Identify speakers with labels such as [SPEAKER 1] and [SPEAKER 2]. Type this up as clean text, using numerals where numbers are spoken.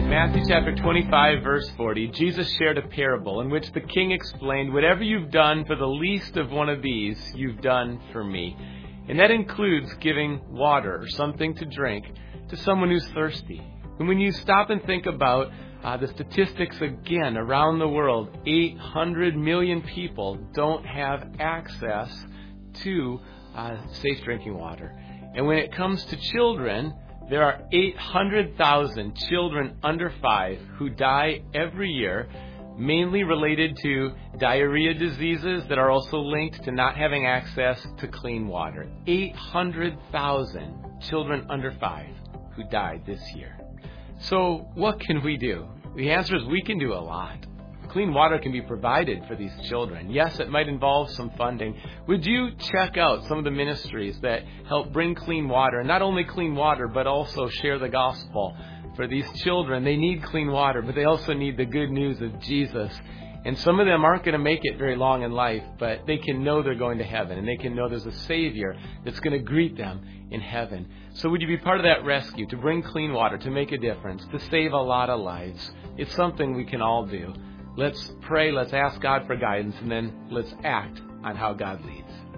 [SPEAKER 1] Matthew chapter 25, verse 40, Jesus shared a parable in which the king explained, "Whatever you've done for the least of one of these, you've done for me." And that includes giving water or something to drink to someone who's thirsty. And when you stop and think about the statistics again around the world, 800 million people don't have access to safe drinking water. And when it comes to children, there are 800,000 children under 5 who die every year, mainly related to diarrhea diseases that are also linked to not having access to clean water. 800,000 children under 5 who died this year. So what can we do? The answer is we can do a lot. Clean water can be provided for these children. Yes, it might involve some funding. Would you check out some of the ministries that help bring clean water? And not only clean water, but also share the gospel for these children. They need clean water, but they also need the good news of Jesus. And some of them aren't going to make it very long in life, but they can know they're going to heaven, and they can know there's a Savior that's going to greet them in heaven. So would you be part of that rescue, to bring clean water, to make a difference, to save a lot of lives? It's something we can all do. Let's pray, let's ask God for guidance, and then let's act on how God leads.